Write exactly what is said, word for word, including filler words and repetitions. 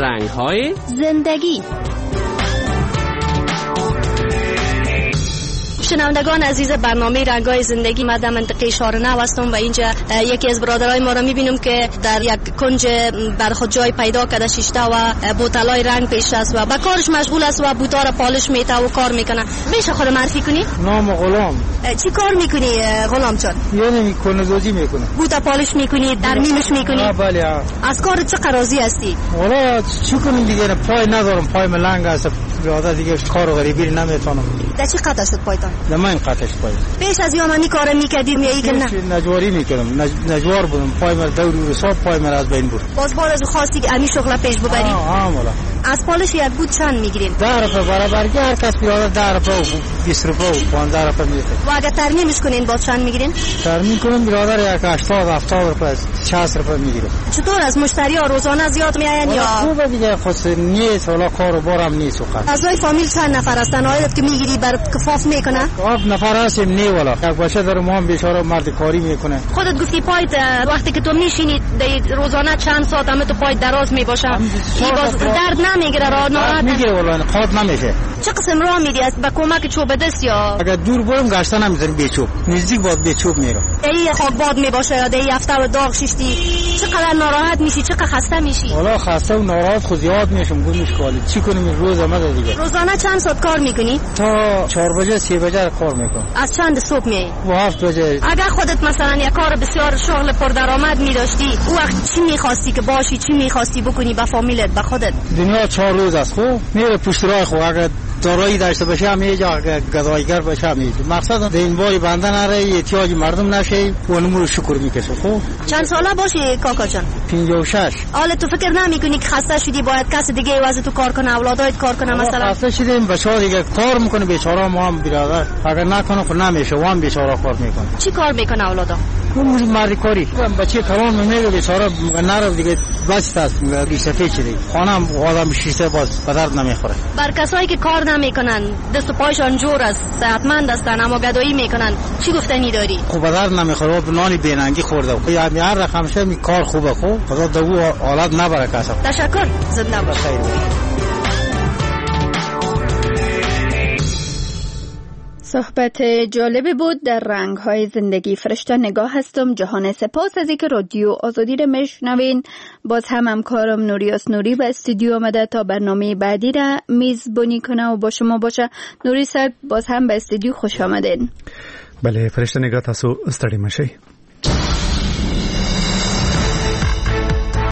رنگ‌های زندگی. شنوندگان عزیز برنامه رنگ‌های زندگی، ما در منطقه شارنو هستم و اینجا یکی از برادرای ما را می‌بینیم که در یک کنج بر خود جای پیدا کرده شیشته و بوتلای رنگ پیش است و به کارش مشغول است و بوتا را پالش میته و کار میکنه. میشه خود معرفی کنی؟ نام غلام. چی کار میکنی غلام جان؟ یعنی کنه‌دوزی میکنه. بوتا پالش میکنی، ترمیمش میکنی؟ آه بله. از کار چه راضی هستی؟ والا چی کنم دیگه، پای ندارم، پای ملنگ است، برادر دیگه کار غریبی نمیتونم. در چی قطع شد پایتان؟ من قطعش پای. پیش از یومانی کار میکردیم یا ای که نه؟ نجواری میکردم، نج... نجوار بودم، پای من دور و حساب پای من از بین بود. باز بار از خواستی که امی شغل پیش ببری؟ آه آه والا. از پالش یک بود چند میگیریم؟ ده روپه برابر، هر کس بیاد ده روپه و بیست روپه و پانزده روپه میده. و اگه ترمیمش کنین باز چند میگیرین؟ ترمیم کنم برادر یک هشتاد هفتاد روپه شصت روپه میگیره. چطور از مشتری ها روزانه زیاد میآین یا؟ خوبه دیگه، خود نیست، والا کار و بارم نیست وقت. اعضای فامیل چند نفر هستن؟ آیدت که میگیری بر کفاف میکنه؟ آب نفر هستیم نه والا. یک باشه داره ما هم بیچاره مرد کاری میکنه. خودت گفتی پایت وقتی که تو میشینی روزانه چند ساعت هم تو پای دراز میباشه. این باز درد نمیگیره را ناراحت میگیره والا، خود نمیشه. چه قسم راه میری است با کمک چوب دست یا؟ اگر دور برم گشتن نمیذارم به چوب، نزدیک باد به چوب میرم. ای خاک باد میباشه یا دی هفته و داغ شیشتی چقدر ناراحت میشی، چقدر خسته میشی؟ والا خسته و ناراحت خود زیاد میشم، گوش مشکلی چی کنیم روز آمده دیگه. روزانه چند ساعت کار میکنی؟ تا چهار بجه سه بجه کار میکنم. از چند صبح میای؟ و هفت بجه. اگر خودت مثلا یک کار بسیار شغل پردرآمد می‌داشتی، او وقت چی می‌خواستی که باشی، چی می‌خواستی بکنی با فامیلت، با خودت؟ دنیا چهار روز است، خب میره پشت راه، خب اگر دارایی داشته باشه هم یه جا گدایگر باشه هم مقصد این باری بنده نره، احتیاج مردم نشه و نمو رو شکر میکشه. خب چند ساله باشی کاکا جان؟ پنجاه و شش. حالا تو فکر نمی‌کنی که خسته شدی باید کس دیگه واسه تو کار کنه، اولادایت کار کنه مثلا؟ خسته شدیم بچه‌ها دیگه کار میکنه، بیچاره ما هم برادر اگر نکنه خب نمیشه، وام بیچاره کار میکنه. چی کار میکنه اولادا؟ اون مرد کاری بچه کارون میگه بیچاره نرو دیگه بس است ریسفه چیزی خانم آدم شیشه باز بدرد نمیخوره. بر کسایی که کار نمیکنن دست و پایشان جور است، صحتمند هستن اما گدایی میکنن چی گفتنی داری؟ خب بدرد نمیخوره، نانی بیننگی خورده. یعنی هر رقمشه می کار خوبه، خوب خدا دو حالت نبره کسا. تشکر، زنده باش. صحبت جالبی بود در رنگ‌های زندگی. فرشته نگاه هستم. جهان سپاس از اینکه رادیو آزادی را میشنوین. باز هم همکارم نوریاس نوری به استودیو آمده تا برنامه بعدی را میزبانی کنه و با شما باشه. نوری صاحب باز هم به استودیو خوش آمدین. بله فرشته نگاه، تاسو ستړي مشئ.